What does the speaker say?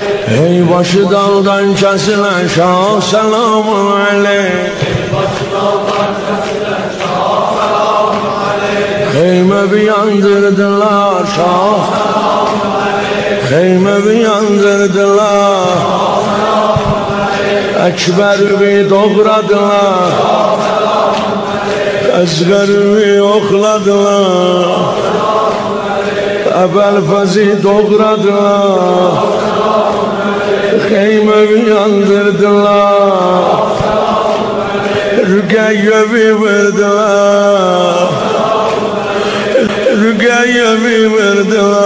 Ey başı daldan kesilen şah selamun aleyh. Heyme bir yandırdılar şah, heyme bir yandırdılar. Ekber bir doğradılar, Ezger bir okladılar. Ebelfez'i doğradılar, heyme bir yandırdılar. Rüqeyye bir verdiler, Rüqeyye bir verdiler.